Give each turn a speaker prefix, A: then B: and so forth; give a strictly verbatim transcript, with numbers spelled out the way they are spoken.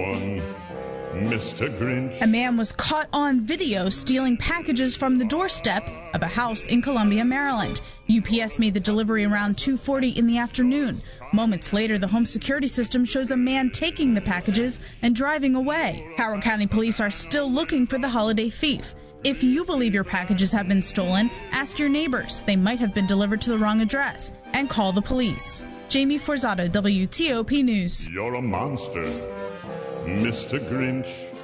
A: one, Mister Grinch.
B: A man was caught on video stealing packages from the doorstep of a house in Columbia, Maryland. U P S made the delivery around two forty in the afternoon. Moments later, the home security system shows a man taking the packages and driving away. Howard County Police are still looking for the holiday thief. If you believe your packages have been stolen, ask your neighbors. They might have been delivered to the wrong address. And call the police. Jamie Forzato, W T O P News.
A: You're a monster, Mister Grinch.